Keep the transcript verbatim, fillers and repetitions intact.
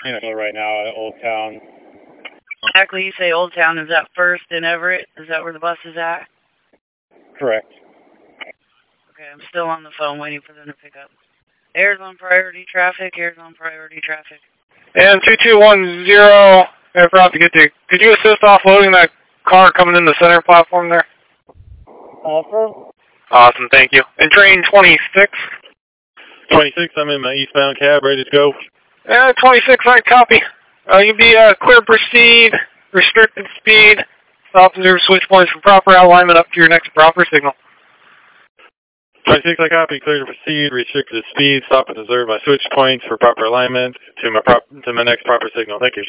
Signal right now at Old Town. Exactly, you say Old Town, is that First in Everett? Is that where the bus is at? Correct. Okay, I'm still on the phone waiting for them to pick up. Air's on priority traffic, air's on priority traffic. And two two one zero, I forgot to get to. Could you assist offloading that car coming in the center platform there? Offer? Awesome, thank you. And train twenty-six? twenty-six, I'm in my eastbound cab, ready to go. Yeah, twenty-six, I copy. Uh, you'll be uh, clear to proceed, restricted speed, stop and observe switch points for proper alignment up to your next proper signal. twenty-six, I copy, clear to proceed, restricted speed, stop and observe my switch points for proper alignment to my, prop to my next proper signal. Thank you.